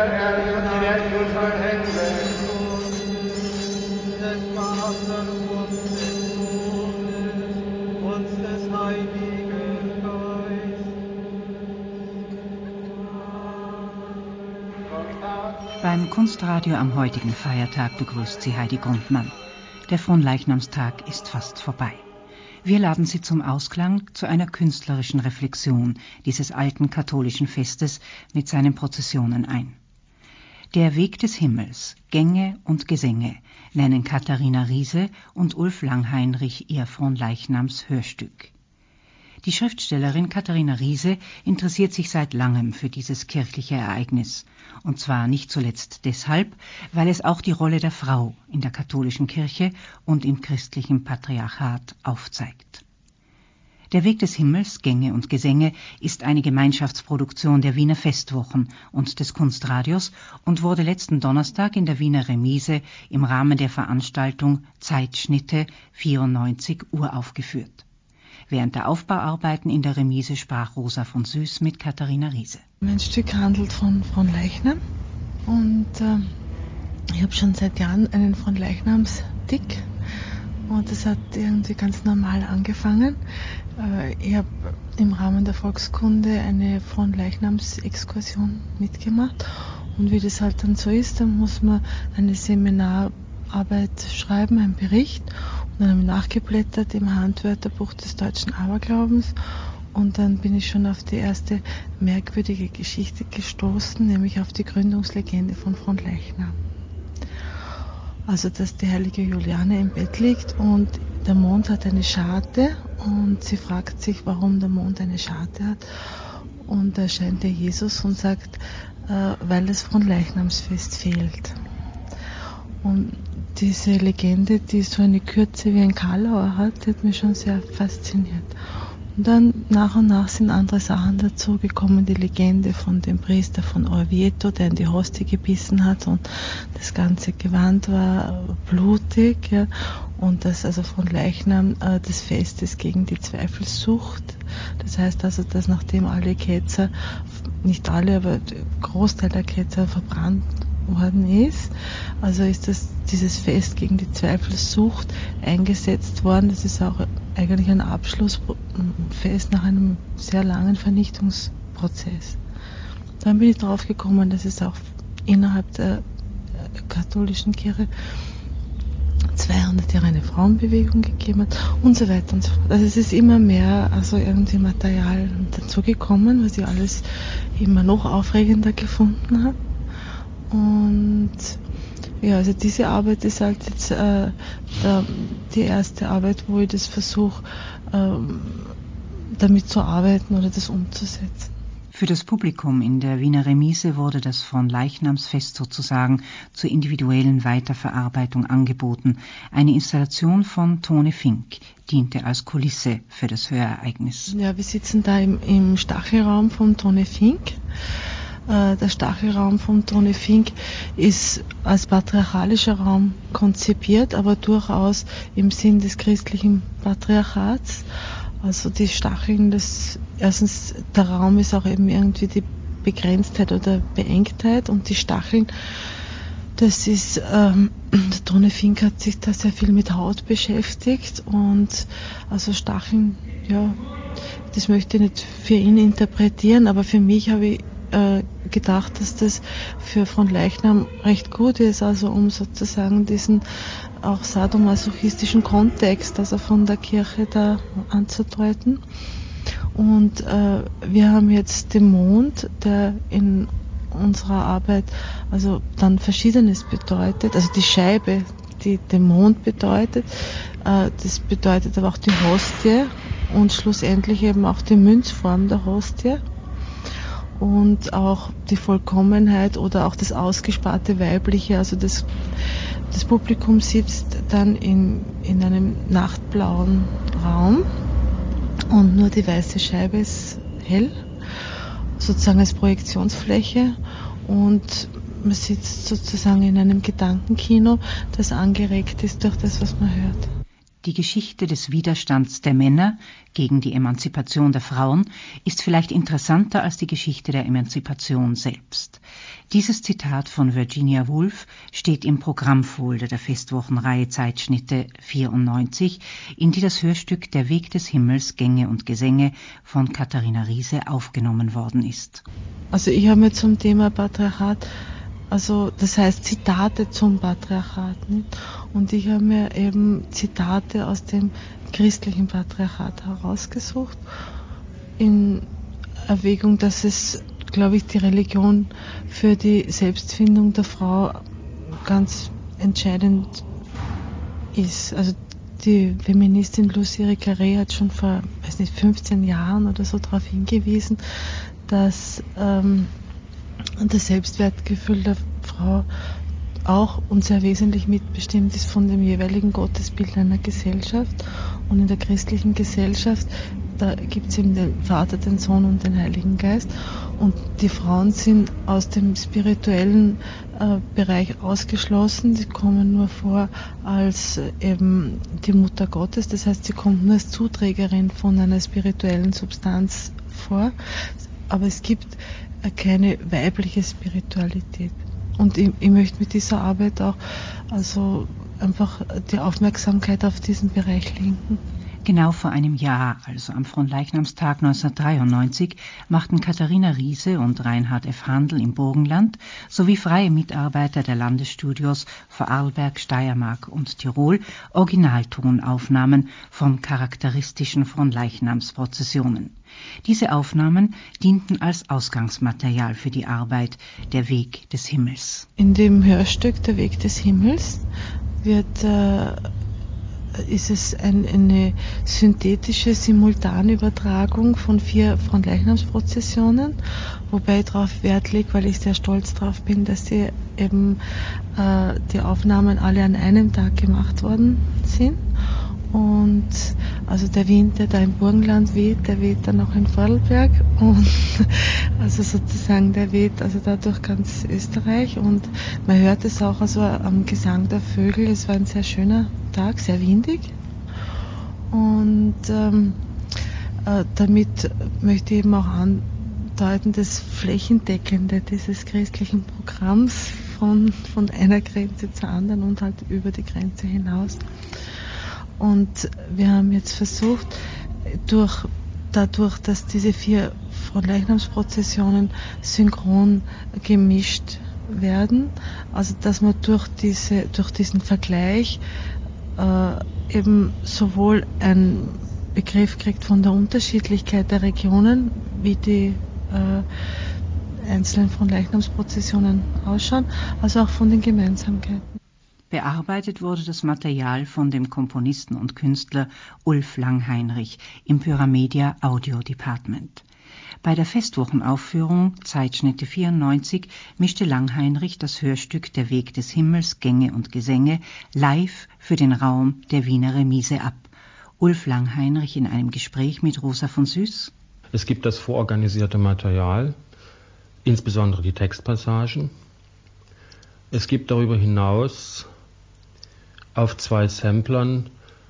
Erde und die Welt durch sein Hände. Des Vaters und des Sohnes und des Heiligen Geistes. Beim Kunstradio am heutigen Feiertag begrüßt Sie Heidi Grundmann. Der Fronleichnamstag ist fast vorbei. Wir laden Sie zum Ausklang zu einer künstlerischen Reflexion dieses alten katholischen Festes mit seinen Prozessionen ein. Der Weg des Himmels, Gänge und Gesänge nennen Katharina Riese und Ulf Langheinrich ihr Fronleichnams-Hörstück. Die Schriftstellerin Katharina Riese interessiert sich seit langem für dieses kirchliche Ereignis. Und zwar nicht zuletzt deshalb, weil es auch die Rolle der Frau in der katholischen Kirche und im christlichen Patriarchat aufzeigt. Der Weg des Himmels, Gänge und Gesänge ist eine Gemeinschaftsproduktion der Wiener Festwochen und des Kunstradios und wurde letzten Donnerstag in der Wiener Remise im Rahmen der Veranstaltung Zeitschnitte 94 uraufgeführt. Während der Aufbauarbeiten in der Remise sprach Rosa von Süß mit Katharina Riese. Mein Stück handelt von Fronleichnam und ich habe schon seit Jahren einen Fronleichnamsstick und das hat irgendwie ganz normal angefangen. Ich habe im Rahmen der Volkskunde eine Fronleichnamsexkursion mitgemacht und wie das halt dann so ist, dann muss man eine Seminararbeit schreiben, einen Bericht. Und dann habe ich nachgeblättert im Handwörterbuch des deutschen Aberglaubens und dann bin ich schon auf die erste merkwürdige Geschichte gestoßen, nämlich auf die Gründungslegende von Fronleichnam. Also, dass die heilige Juliane im Bett liegt und der Mond hat eine Scharte und sie fragt sich, warum der Mond eine Scharte hat. Und da erscheint der Jesus und sagt, weil das Fronleichnamsfest fehlt. Und diese Legende, die so eine Kürze wie ein Karlauer hat, die hat mich schon sehr fasziniert. Und dann nach und nach sind andere Sachen dazu gekommen, die Legende von dem Priester von Orvieto, der in die Hostie gebissen hat und das ganze Gewand war blutig, ja, und das also von Leichnam des Festes gegen die Zweifelssucht. Das heißt also, dass nachdem alle Ketzer, nicht alle, aber der Großteil der Ketzer verbrannt worden ist, also ist dieses Fest gegen die Zweifelssucht eingesetzt worden. Das ist auch eigentlich ein Abschlussfest nach einem sehr langen Vernichtungsprozess. Dann bin ich drauf gekommen, dass es auch innerhalb der katholischen Kirche 200 Jahre eine Frauenbewegung gegeben hat und so weiter und so fort. Also es ist immer mehr irgendwie Material dazugekommen, was ich alles immer noch aufregender gefunden habe. Und ja, also diese Arbeit ist halt jetzt die erste Arbeit, wo ich das versuche, damit zu arbeiten oder das umzusetzen. Für das Publikum in der Wiener Remise wurde das Fronleichnamsfest sozusagen zur individuellen Weiterverarbeitung angeboten. Eine Installation von Tone Fink diente als Kulisse für das Hörereignis. Ja, wir sitzen da im Stachelraum von Tone Fink. Der Stachelraum von Tone Fink ist als patriarchalischer Raum konzipiert, aber durchaus im Sinn des christlichen Patriarchats. Also die Stacheln, erstens der Raum ist auch eben irgendwie die Begrenztheit oder Beengtheit und die Stacheln, das ist, der Tone Fink hat sich da sehr viel mit Haut beschäftigt und also Stacheln, ja, das möchte ich nicht für ihn interpretieren, aber für mich habe ich gedacht, dass das für Fronleichnam recht gut ist, also um sozusagen diesen auch sadomasochistischen Kontext, also von der Kirche da anzudeuten. Und wir haben jetzt den Mond, der in unserer Arbeit also dann Verschiedenes bedeutet, also die Scheibe, die den Mond bedeutet, das bedeutet aber auch die Hostie und schlussendlich eben auch die Münzform der Hostie. Und auch die Vollkommenheit oder auch das ausgesparte Weibliche, also das Publikum sitzt dann in einem nachtblauen Raum und nur die weiße Scheibe ist hell, sozusagen als Projektionsfläche und man sitzt sozusagen in einem Gedankenkino, das angeregt ist durch das, was man hört. Die Geschichte des Widerstands der Männer gegen die Emanzipation der Frauen ist vielleicht interessanter als die Geschichte der Emanzipation selbst. Dieses Zitat von Virginia Woolf steht im Programmfolder der Festwochenreihe Zeitschnitte 94, in die das Hörstück Der Weg des Himmels, Gänge und Gesänge von Katharina Riese aufgenommen worden ist. Also ich habe mir zum Thema Patriarchat, also das heißt Zitate zum Patriarchat, nicht? Und ich habe mir eben Zitate aus dem christlichen Patriarchat herausgesucht, in Erwägung, dass es, glaube ich, die Religion für die Selbstfindung der Frau ganz entscheidend ist. Also die Feministin Lucie Recarré hat schon vor, 15 Jahren oder so darauf hingewiesen, dass das Selbstwertgefühl der Frau auch und sehr wesentlich mitbestimmt ist von dem jeweiligen Gottesbild einer Gesellschaft. Und in der christlichen Gesellschaft, da gibt es eben den Vater, den Sohn und den Heiligen Geist. Und die Frauen sind aus dem spirituellen Bereich ausgeschlossen. Sie kommen nur vor als eben die Mutter Gottes. Das heißt, sie kommt nur als Zuträgerin von einer spirituellen Substanz vor. Aber es gibt keine weibliche Spiritualität. Und ich möchte mit dieser Arbeit auch also einfach die Aufmerksamkeit auf diesen Bereich lenken. Genau vor einem Jahr, also am Fronleichnamstag 1993, machten Katharina Riese und Reinhard F. Handel im Burgenland sowie freie Mitarbeiter der Landesstudios Vorarlberg, Steiermark und Tirol Originaltonaufnahmen von charakteristischen Fronleichnamsprozessionen. Diese Aufnahmen dienten als Ausgangsmaterial für die Arbeit Der Weg des Himmels. In dem Hörstück Der Weg des Himmels ist es eine synthetische Simultanübertragung von 4 Fronleichnamsprozessionen, wobei ich darauf Wert lege, weil ich sehr stolz darauf bin, dass die eben die Aufnahmen alle an einem Tag gemacht worden sind. Und also der Wind, der da im Burgenland weht, der weht dann auch in Vorarlberg und also sozusagen der weht also da durch ganz Österreich und man hört es auch also am Gesang der Vögel. Es war ein sehr schöner Tag, sehr windig und damit möchte ich eben auch andeuten, das Flächendeckende dieses christlichen Programms von einer Grenze zur anderen und halt über die Grenze hinaus. Und wir haben jetzt versucht, dadurch, dass diese 4 Fronleichnamsprozessionen synchron gemischt werden, also dass man durch diesen Vergleich eben sowohl einen Begriff kriegt von der Unterschiedlichkeit der Regionen, wie die einzelnen Fronleichnamsprozessionen ausschauen, als auch von den Gemeinsamkeiten. Bearbeitet wurde das Material von dem Komponisten und Künstler Ulf Langheinrich im Pyramedia Audio Department. Bei der Festwochenaufführung Zeitschnitte 94 mischte Langheinrich das Hörstück Der Weg des Himmels, Gänge und Gesänge live für den Raum der Wiener Remise ab. Ulf Langheinrich in einem Gespräch mit Rosa von Süß. Es gibt das vororganisierte Material, insbesondere die Textpassagen. Es gibt darüber hinaus auf 2 Samplern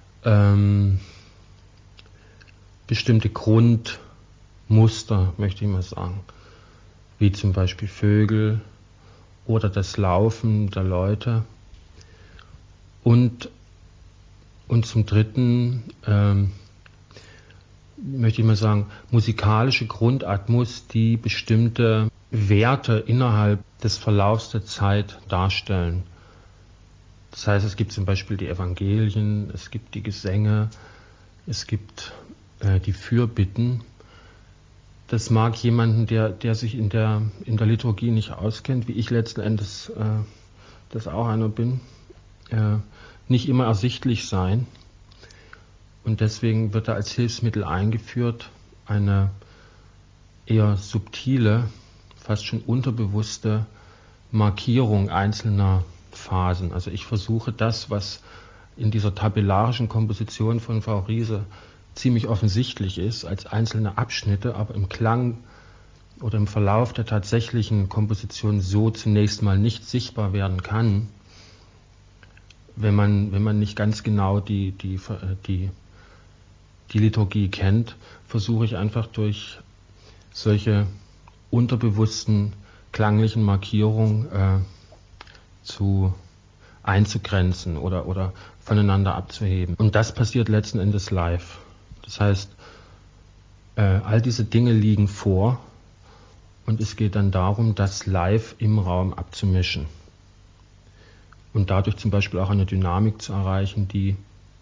bestimmte Grundmuster, möchte ich mal sagen, wie zum Beispiel Vögel oder das Laufen der Leute. Und zum Dritten möchte ich mal sagen, musikalische Grundatmos, die bestimmte Werte innerhalb des Verlaufs der Zeit darstellen. Das heißt, es gibt zum Beispiel die Evangelien, es gibt die Gesänge, es gibt die Fürbitten. Das mag jemanden, der sich in der Liturgie nicht auskennt, wie ich letzten Endes das auch einer bin, nicht immer ersichtlich sein. Und deswegen wird da als Hilfsmittel eingeführt eine eher subtile, fast schon unterbewusste Markierung einzelner Phasen. Also ich versuche das, was in dieser tabellarischen Komposition von Frau Riese ziemlich offensichtlich ist, als einzelne Abschnitte, aber im Klang oder im Verlauf der tatsächlichen Komposition so zunächst mal nicht sichtbar werden kann, wenn man nicht ganz genau die Liturgie kennt, versuche ich einfach durch solche unterbewussten klanglichen Markierungen einzugrenzen oder voneinander abzuheben. Und das passiert letzten Endes live. Das heißt, all diese Dinge liegen vor und es geht dann darum, das live im Raum abzumischen. Und dadurch zum Beispiel auch eine Dynamik zu erreichen, die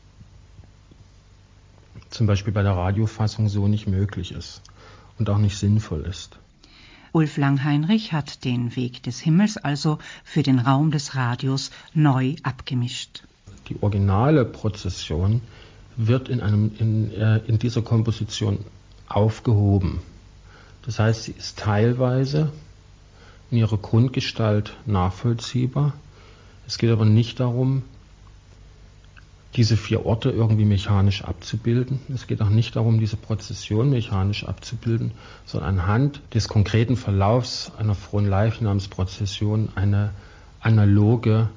zum Beispiel bei der Radiofassung so nicht möglich ist und auch nicht sinnvoll ist. Ulf Langheinrich hat den Weg des Himmels also für den Raum des Radios neu abgemischt. Die originale Prozession wird in dieser Komposition aufgehoben. Das heißt, sie ist teilweise in ihrer Grundgestalt nachvollziehbar. Es geht aber nicht darum, diese 4 Orte irgendwie mechanisch abzubilden. Es geht auch nicht darum, diese Prozession mechanisch abzubilden, sondern anhand des konkreten Verlaufs einer Fronleichnamsprozession eine analoge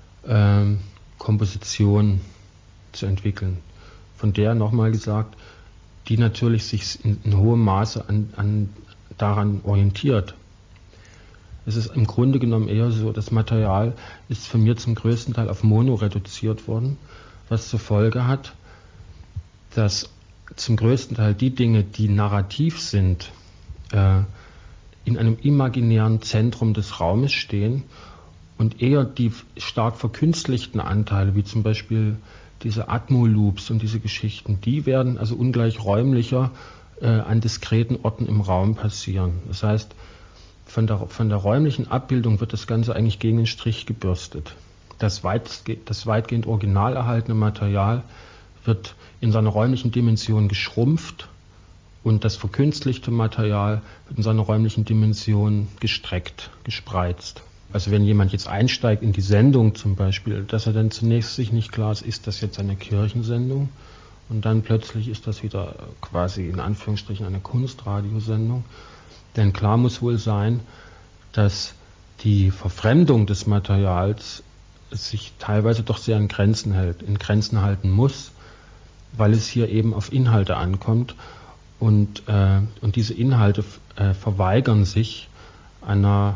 Komposition zu entwickeln. Von der, nochmal gesagt, die natürlich sich in hohem Maße daran orientiert. Es ist im Grunde genommen eher so, das Material ist von mir zum größten Teil auf Mono reduziert worden, was zur Folge hat, dass zum größten Teil die Dinge, die narrativ sind, in einem imaginären Zentrum des Raumes stehen und eher die stark verkünstlichten Anteile, wie zum Beispiel diese Atmo-Loops und diese Geschichten, die werden also ungleich räumlicher an diskreten Orten im Raum passieren. Das heißt, von der räumlichen Abbildung wird das Ganze eigentlich gegen den Strich gebürstet. Das weitgehend original erhaltene Material wird in seiner räumlichen Dimension geschrumpft und das verkünstlichte Material wird in seiner räumlichen Dimension gestreckt, gespreizt. Also wenn jemand jetzt einsteigt in die Sendung zum Beispiel, dass er dann zunächst sich nicht klar ist das jetzt eine Kirchensendung und dann plötzlich ist das wieder quasi in Anführungsstrichen eine Kunstradiosendung. Denn klar muss wohl sein, dass die Verfremdung des Materials sich teilweise doch sehr in Grenzen halten muss, weil es hier eben auf Inhalte ankommt und diese Inhalte verweigern sich einer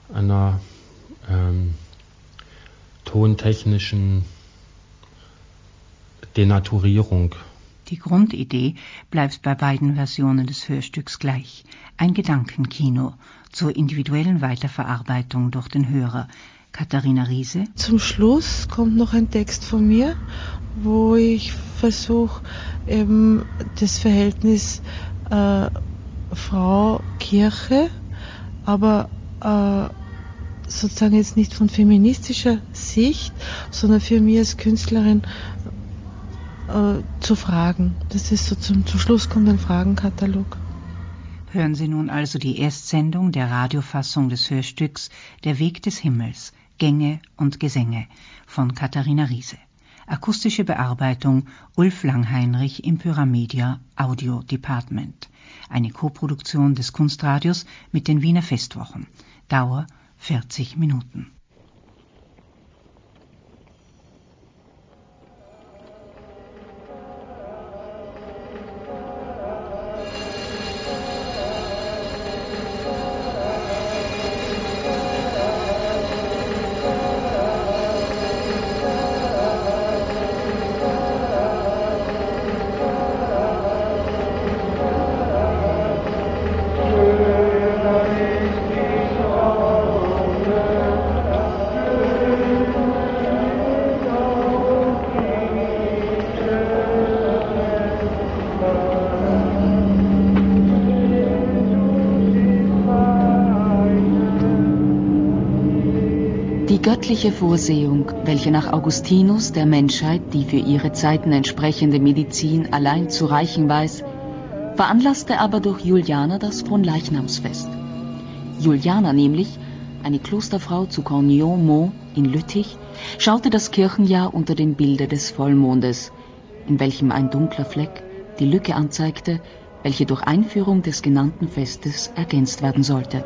tontechnischen Denaturierung. Die Grundidee bleibt bei beiden Versionen des Hörstücks gleich. Ein Gedankenkino zur individuellen Weiterverarbeitung durch den Hörer. Katharina Riese. Zum Schluss kommt noch ein Text von mir, wo ich versuche, eben das Verhältnis Frau-Kirche, aber sozusagen jetzt nicht von feministischer Sicht, sondern für mich als Künstlerin zu fragen. Das ist so zum Schluss kommt ein Fragenkatalog. Hören Sie nun also die Erstsendung der Radiofassung des Hörstücks Der Weg des Himmels, Gänge und Gesänge von Katharina Riese. Akustische Bearbeitung Ulf Langheinrich im Pyramedia Audio Department. Eine Koproduktion des Kunstradios mit den Wiener Festwochen. Dauer 40 Minuten. Die göttliche Vorsehung, welche nach Augustinus der Menschheit die für ihre Zeiten entsprechende Medizin allein zu reichen weiß, veranlasste aber durch Juliana das Fronleichnamsfest. Juliana nämlich, eine Klosterfrau zu Cornillon-Mont in Lüttich, schaute das Kirchenjahr unter dem Bilde des Vollmondes, in welchem ein dunkler Fleck die Lücke anzeigte, welche durch Einführung des genannten Festes ergänzt werden sollte.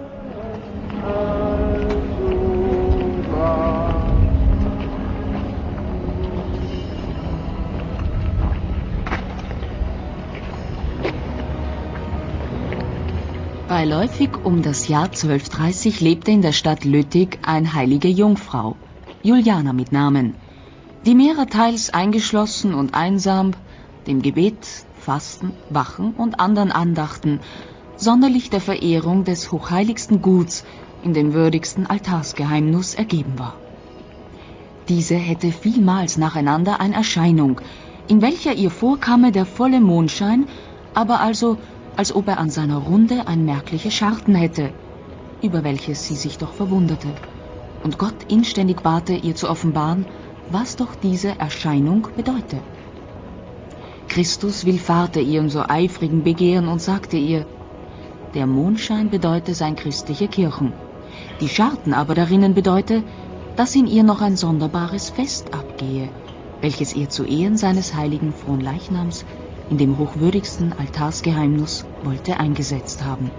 Beiläufig um das Jahr 1230 lebte in der Stadt Lüttich eine heilige Jungfrau, Juliana mit Namen, die mehrerteils eingeschlossen und einsam dem Gebet, Fasten, Wachen und anderen Andachten, sonderlich der Verehrung des hochheiligsten Guts in dem würdigsten Altarsgeheimnis ergeben war. Diese hätte vielmals nacheinander eine Erscheinung, in welcher ihr vorkame der volle Mondschein, aber also, als ob er an seiner Runde ein merkliche Scharten hätte, über welches sie sich doch verwunderte, und Gott inständig bate, ihr zu offenbaren, was doch diese Erscheinung bedeute. Christus willfahrte ihrem so eifrigen Begehren und sagte ihr, der Mondschein bedeute sein christliche Kirchen, die Scharten aber darinnen bedeute, dass in ihr noch ein sonderbares Fest abgehe, welches ihr zu Ehren seines heiligen Fronleichnams in dem hochwürdigsten Altarsgeheimnis wollte eingesetzt haben.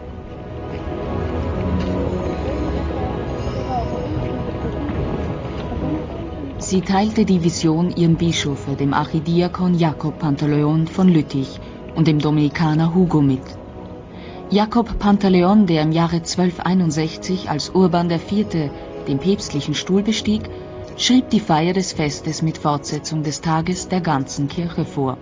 Sie teilte die Vision ihrem Bischof, dem Archidiakon Jakob Pantaleon von Lüttich und dem Dominikaner Hugo mit. Jakob Pantaleon, der im Jahre 1261 als Urban IV. Den päpstlichen Stuhl bestieg, schrieb die Feier des Festes mit Fortsetzung des Tages der ganzen Kirche vor.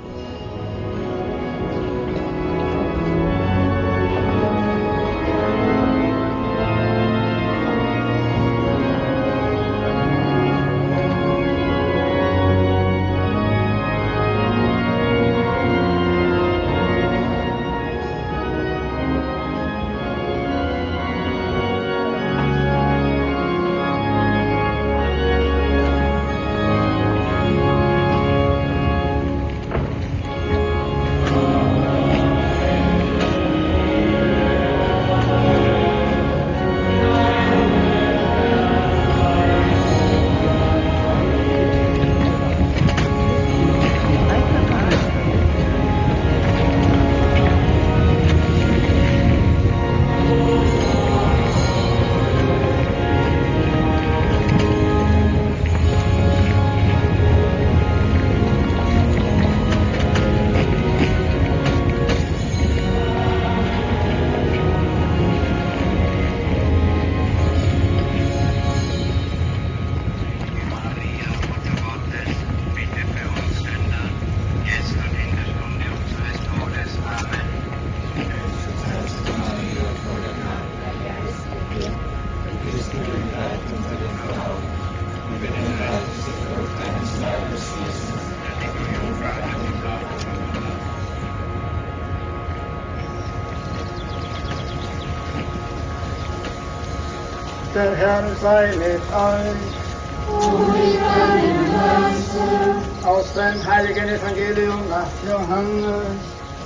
Der Herr sei mit euch. Und mit deinem Geiste. Aus dem heiligen Evangelium nach Johannes.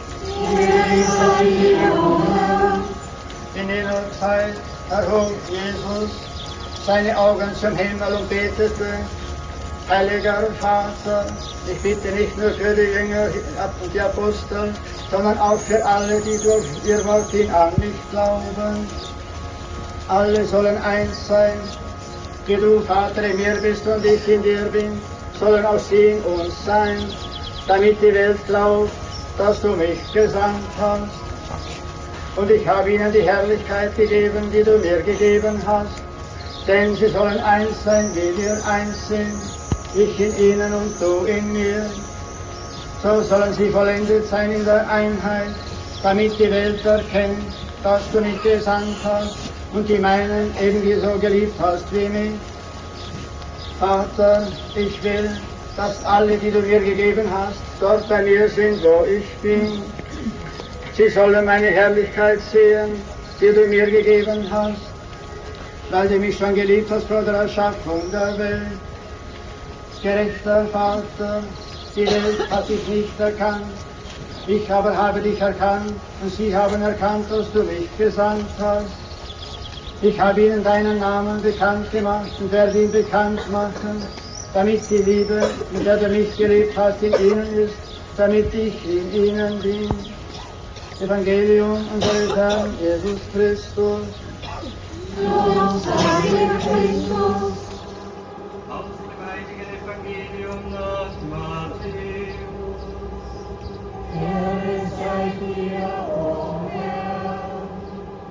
In jener Zeit erhob Jesus seine Augen zum Himmel und betete: Heiliger Vater, ich bitte nicht nur für die Jünger und die Apostel, sondern auch für alle, die durch ihr Wort hin an mich glauben. Alle sollen eins sein, wie du, Vater, in mir bist und ich in dir bin, sollen auch sie in uns sein, damit die Welt glaubt, dass du mich gesandt hast. Und ich habe ihnen die Herrlichkeit gegeben, die du mir gegeben hast, denn sie sollen eins sein, wie wir eins sind, ich in ihnen und du in mir. So sollen sie vollendet sein in der Einheit, damit die Welt erkennt, dass du mich gesandt hast und die meinen ebenso geliebt hast wie mich. Vater, ich will, dass alle, die du mir gegeben hast, dort bei mir sind, wo ich bin. Sie sollen meine Herrlichkeit sehen, die du mir gegeben hast, weil du mich schon geliebt hast vor der Erschaffung der Welt. Gerechter Vater, die Welt hat dich nicht erkannt, ich aber habe dich erkannt und sie haben erkannt, dass du mich gesandt hast. Ich habe ihnen deinen Namen bekannt gemacht und werde ihn bekannt machen, damit die Liebe, mit der du mich geliebt hast, in ihnen ist, damit ich in ihnen bin. Evangelium unseres Herrn Jesus Christus. Lob sei dir, Christus. Aus dem heiligen Evangelium nach Matthäus. Ehre sei dir, o Herr.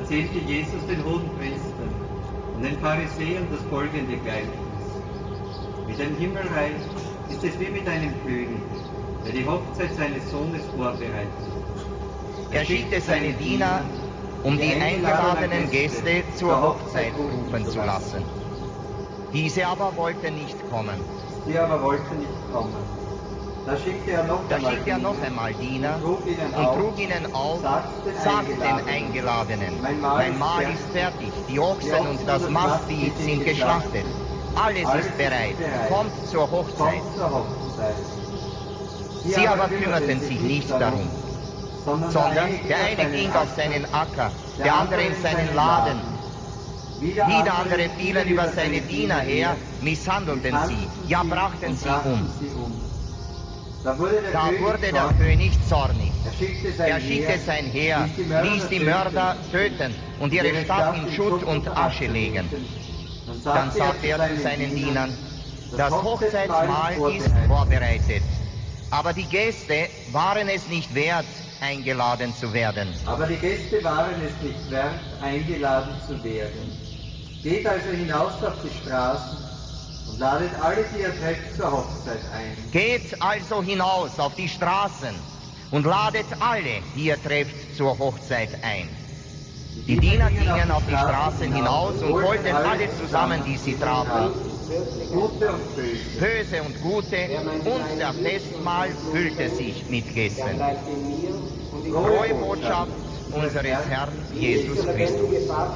erzählte Jesus den Hohenpriestern und den Pharisäern das folgende Gleichnis. Mit dem Himmelreich ist es wie mit einem König, der die Hochzeit seines Sohnes vorbereitet. Er schickte seine Diener, um die eingeladenen Gäste zur Hochzeit rufen zu lassen. Diese aber wollten nicht kommen. Da schickte er noch einmal Diener und trug ihnen auf, sagt den Eingeladenen, mein Mahl ist fertig, die Ochsen und das Mastvieh sind geschlachtet, alles ist bereit, kommt zur Hochzeit. Sie aber kümmerten sich nicht darum, sondern der eine ging auf seinen Acker, der andere in seinen Laden. Wieder andere fielen über seine Diener her, misshandelten sie, ja brachten sie um. Da wurde der König zornig. Er schickte sein Heer, ließ die Mörder töten und ihre Stadt in Schutt und Asche legen. Dann sagte er zu seinen Dienern, das Hochzeitsmahl ist vorbereitet, aber die Gäste waren es nicht wert, eingeladen zu werden. Geht also hinaus auf die Straßen und ladet alle, die ihr trefft, zur Hochzeit ein. Geht also hinaus auf die Straßen und ladet alle, die ihr trefft, zur Hochzeit ein. Die Diener gingen auf die Straßen hinaus und wollten alle zusammen, die sie trafen, Böse und Gute, und der Festmahl füllte sich mit Gästen. Frohe Botschaft unseres Herrn Jesus Christus.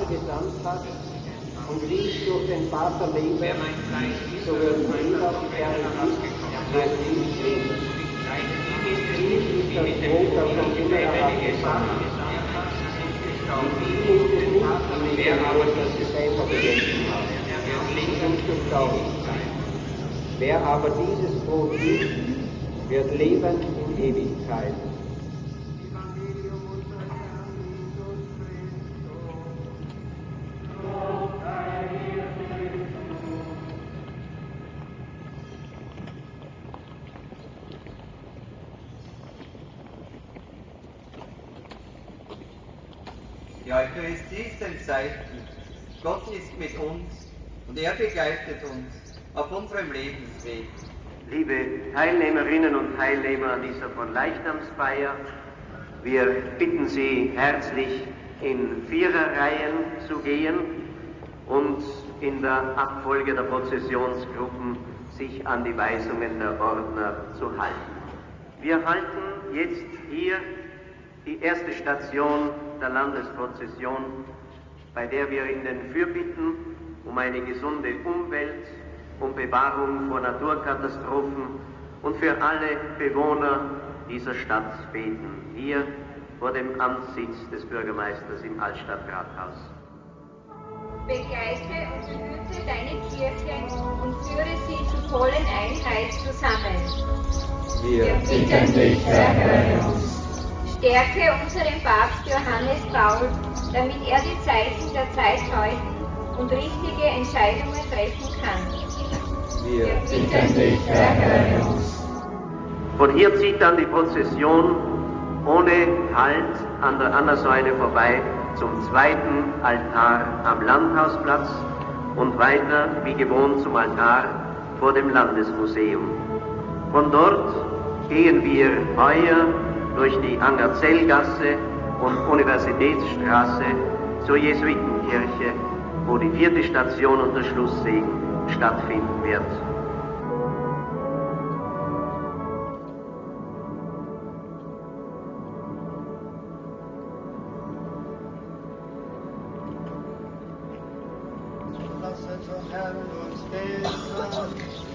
Und wie ich durch den Vater lebe, so wird jeder, der in mir lebt. Dies ist das Brot, das vom Himmel herabgefallen ist. Mit ihm ist es nicht, wie mit dem Brot, das die Väter gegessen haben. Sie sind gestorben. Wer aber dieses Brot isst, wird leben in Ewigkeit. Die Eucharistie ist ein Zeichen. Gott ist mit uns und er begleitet uns auf unserem Lebensweg. Liebe Teilnehmerinnen und Teilnehmer dieser Fronleichnamsfeier, wir bitten Sie herzlich, in Viererreihen zu gehen und in der Abfolge der Prozessionsgruppen sich an die Weisungen der Ordner zu halten. Wir halten jetzt hier die erste Station der Landesprozession, bei der wir in den Fürbitten um eine gesunde Umwelt, um Bewahrung vor Naturkatastrophen und für alle Bewohner dieser Stadt beten, hier vor dem Amtssitz des Bürgermeisters im Altstadtrathaus. Begleite und behüte deine Kirche und führe sie zur vollen Einheit zusammen. Wir bitten dich, erhöre uns. Stärke unseren Papst Johannes Paul, damit er die Zeichen der Zeit deuten und richtige Entscheidungen treffen kann. Wir bitten dich, erhöre uns. Von hier zieht dann die Prozession ohne Halt an der Annasäule vorbei zum zweiten Altar am Landhausplatz und weiter wie gewohnt zum Altar vor dem Landesmuseum. Von dort gehen wir heuer durch die Angerzellgasse und Universitätsstraße zur Jesuitenkirche, wo die vierte Station und der Schlusssegen stattfinden wird. Lasset zum Herrn uns beten.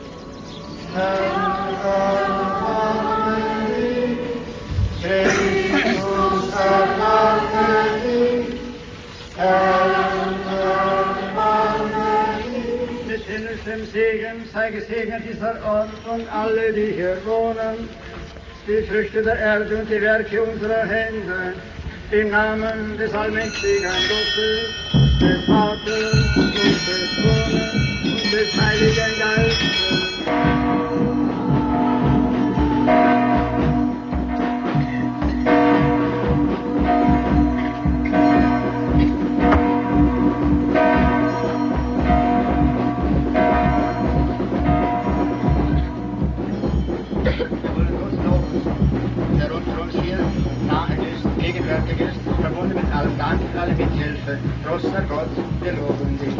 Herr, erbarme dich. Christus, erbarme dich. Herr, erbarme dich. Mit himmlischem Segen sei gesegnet dieser Ort und alle, die hier wohnen, die Früchte der Erde und die Werke unserer Hände, im Namen des allmächtigen Gottes, des Vaters und des Sohnes und des Heiligen Geistes. Großer Gott, wir loben dich.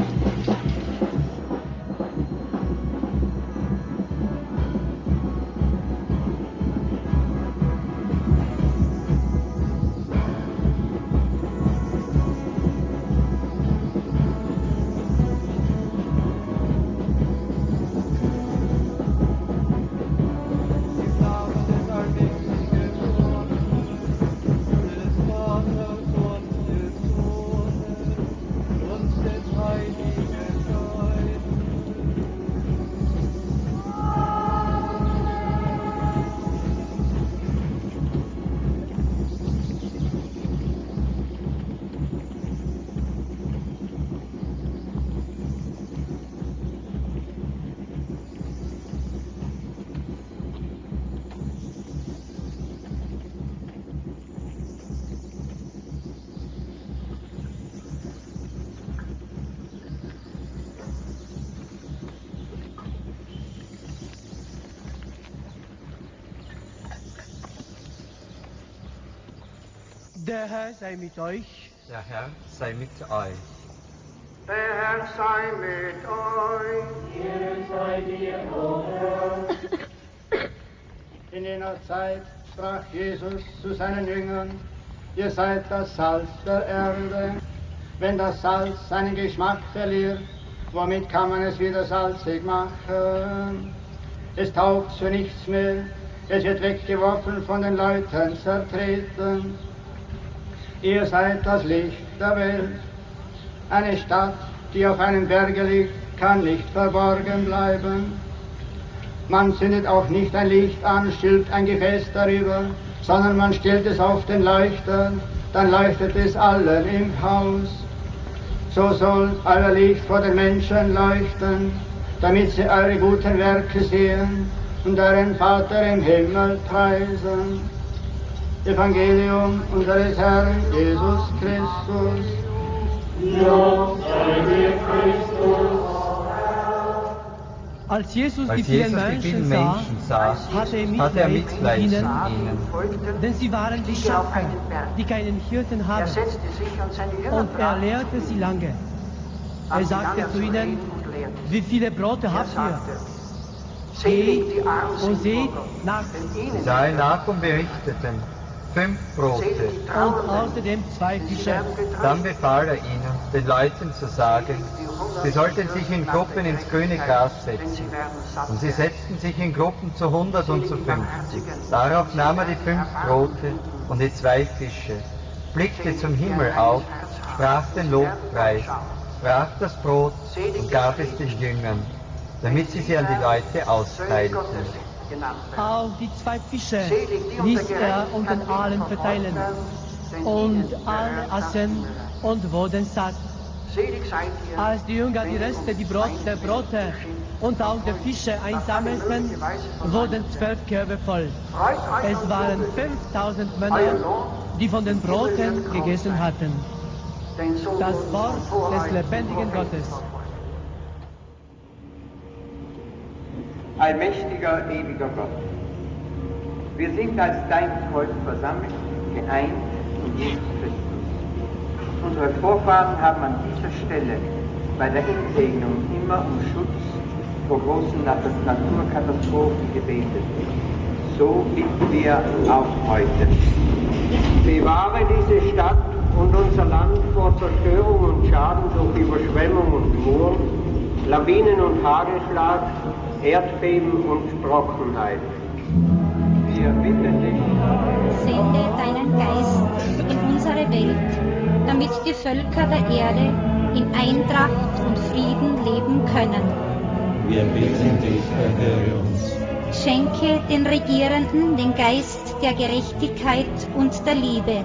Der Herr sei mit euch. Der Herr sei mit euch. Der Herr sei mit euch. Hier sei dir, o Herr. In jener Zeit sprach Jesus zu seinen Jüngern: Ihr seid das Salz der Erde. Wenn das Salz seinen Geschmack verliert, womit kann man es wieder salzig machen? Es taugt zu nichts mehr. Es wird weggeworfen, von den Leuten zertreten. Ihr seid das Licht der Welt. Eine Stadt, die auf einem Berge liegt, kann nicht verborgen bleiben. Man zündet auch nicht ein Licht an, stülpt ein Gefäß darüber, sondern man stellt es auf den Leuchter, dann leuchtet es allen im Haus. So soll euer Licht vor den Menschen leuchten, damit sie eure guten Werke sehen und euren Vater im Himmel preisen. Evangelium unseres Herrn Jesus Christus. Lob sei dir, Christus. Als Jesus die vielen Menschen sah, hatte er Mitleid mit ihnen, denn sie waren wie Schafe, die keinen Hirten haben. Und er lehrte sie lange. Er sagte zu ihnen: Wie viele Brote habt ihr? Geht und seht nach. Sie sahen nach und berichteten: 5 Brote. Und außerdem 2 Fische. Dann befahl er ihnen, den Leuten zu sagen, sie sollten sich in Gruppen ins grüne Gras setzen. Und sie setzten sich in Gruppen zu 100 und zu 50. Darauf nahm er die 5 Brote und die 2 Fische, blickte zum Himmel auf, sprach den Lobpreis, brach das Brot und gab es den Jüngern, damit sie an die Leute austeilten. Auch die 2 Fische ließ er unter allen verteilen. Und alle aßen und wurden satt. Als die Jünger die Reste der Brote und auch der Fische einsammelten, wurden 12 Körbe voll. Es waren 5000 Männer, die von den Broten gegessen hatten. Das Wort des lebendigen Gottes. Allmächtiger, ewiger Gott, wir sind als dein Volk versammelt, geeint in Jesus Christus. Unsere Vorfahren haben an dieser Stelle bei der Insegnung immer um Schutz vor großen Naturkatastrophen gebetet. So bitten wir auch heute. Bewahre diese Stadt und unser Land vor Zerstörung und Schaden durch Überschwemmung und Murr, Lawinen und Hagelschlag, Erdbeben und Trockenheit. Wir bitten dich. Sende deinen Geist in unsere Welt, damit die Völker der Erde in Eintracht und Frieden leben können. Wir bitten dich, erhöre uns. Schenke den Regierenden den Geist der Gerechtigkeit und der Liebe,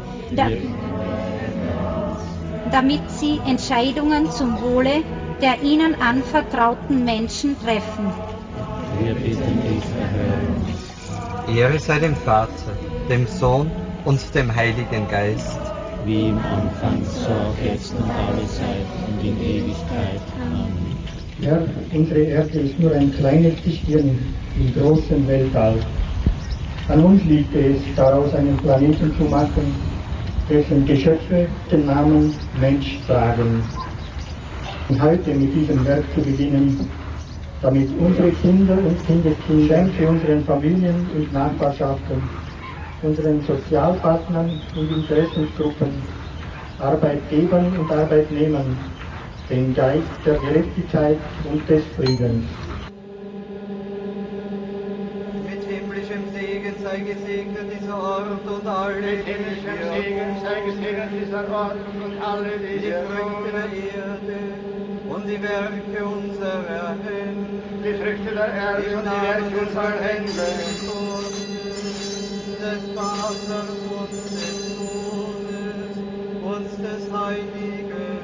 damit sie Entscheidungen zum Wohle der ihnen anvertrauten Menschen treffen. Wir bitten dich, erhöre uns. Ehre sei dem Vater, dem Sohn und dem Heiligen Geist. Wie im Anfang, so auch jetzt und alle Zeit und in Ewigkeit. Amen. Ja, unsere Erde ist nur ein kleines Tischchen im großen Weltall. An uns liegt es, daraus einen Planeten zu machen, dessen Geschöpfe den Namen Mensch tragen. Und heute mit diesem Werk zu beginnen, damit unsere Kinder und Kindeskinder für unseren Familien und Nachbarschaften, unseren Sozialpartnern und Interessensgruppen, Arbeitgebern und Arbeitnehmern den Geist der Gerechtigkeit und des Friedens. Mit himmlischem Segen sei gesegnet dieser Ort und alle, Mit himmlischem Segen sei gesegnet dieser Ort und alle, die die Früchte der Erde und die Werke unserer Hände. Die Früchte der Erde und die Werke unserer Hände. Des Vaters und des Sohnes und des Heiligen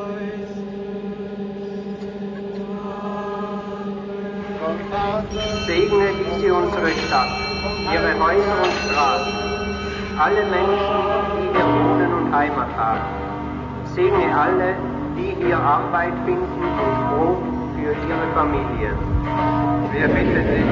Geistes. Segne diese unsere Stadt, ihre Häuser und Straßen, alle Menschen, die hier wohnen und Heimat haben. Segne alle, die hier Arbeit finden und Brot für ihre Familien. Wir bitten dich.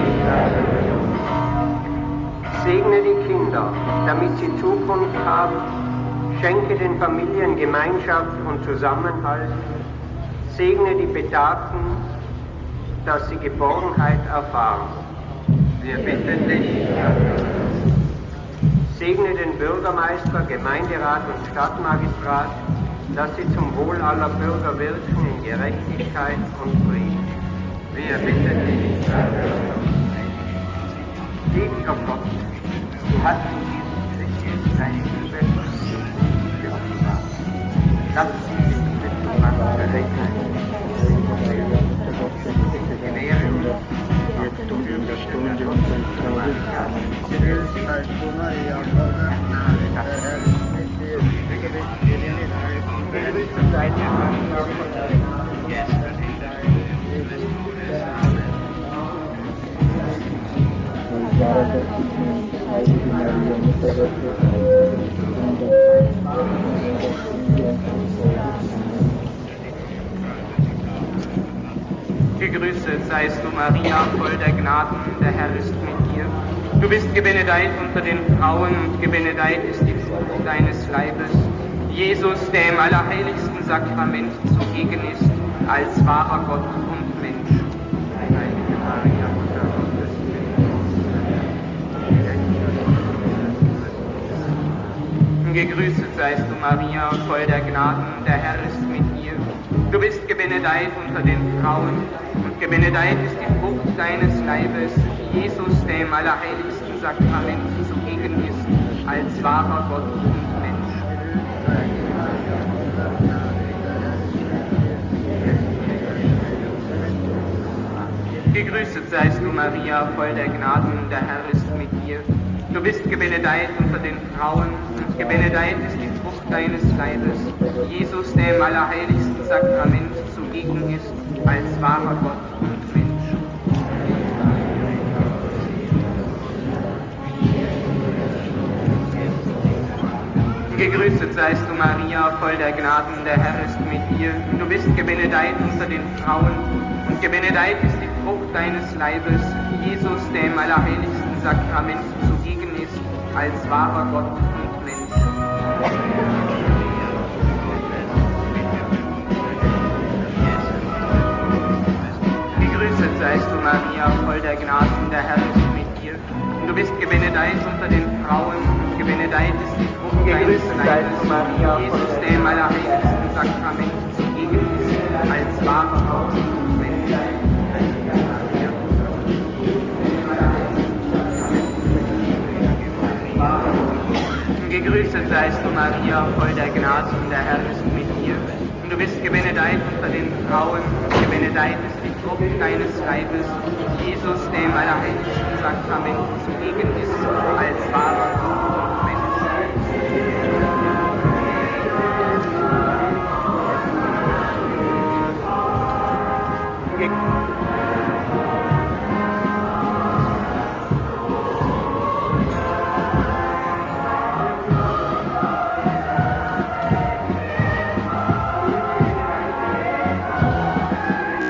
Segne die Kinder, damit sie Zukunft haben. Schenke den Familien Gemeinschaft und Zusammenhalt. Segne die Betagten, dass sie Geborgenheit erfahren. Wir bitten dich. Segne den Bürgermeister, Gemeinderat und Stadtmagistrat, dass sie zum Wohl aller Bürger wirken in Gerechtigkeit und Frieden. Wir bitten dich. Ewiger Gott, du hast in Jesus Christus deine Liebe geoffenbart. Lass uns diese Liebe zu verrechnen. Gewähre uns jetzt und in der Stunde unseres Todes. Gegrüßt seist du, Maria, voll der Gnade, der Herr ist mit dir. Gegrüßt seid ihr, Maria, voll der Gnade, gestern in deinem des Todes. Heilige Maria, Mutter Gottes, Gegrüßet seist du, Maria, voll der Gnaden, der Herr ist mit dir. Du bist gebenedeit unter den Frauen und gebenedeit ist die Frucht deines Leibes. Jesus, der im allerheiligsten Sakrament zugegen ist, als wahrer Gott und Mensch. Heilige Maria, Mutter Gottes, gegrüßet seist du, Maria, voll der Gnaden, der Herr ist mit dir. Du bist gebenedeit unter den Frauen und gebenedeit ist die Frucht deines Leibes, Jesus, der im allerheiligsten Sakrament zugegen ist, als wahrer Gott und Mensch. Gegrüßet seist du, Maria, voll der Gnaden, der Herr ist mit dir. Du bist gebenedeit unter den Frauen und gebenedeit ist die Frucht deines Leibes, Jesus, der im allerheiligsten Sakrament zugegen ist, als wahrer Gott und Mensch. Gegrüßet seist du, Maria, voll der Gnaden, der Herr ist mit dir. Du bist gebenedeit unter den Frauen und gebenedeit ist die Frucht deines Leibes, Jesus, der im allerheiligsten Sakrament zugegen ist, als wahrer Gott und Mensch. Gegrüßet seist du, Maria, voll der Gnaden, der Herr ist mit dir. Du bist gebenedeit unter den Frauen und gebenedeit ist die Frucht deines Leibes, Jesus, der im allerheiligsten Sakrament zugegen ist, als wahrer Gott und Mensch. Gegrüßet seist du, Maria, voll der Gnaden, der Herr ist mit dir. Und du bist gebenedeit unter den Frauen, und gebenedeit ist die Frucht deines Leibes, Jesus, der im allerheiligsten Sakrament zugegen ist, als wahrer Gott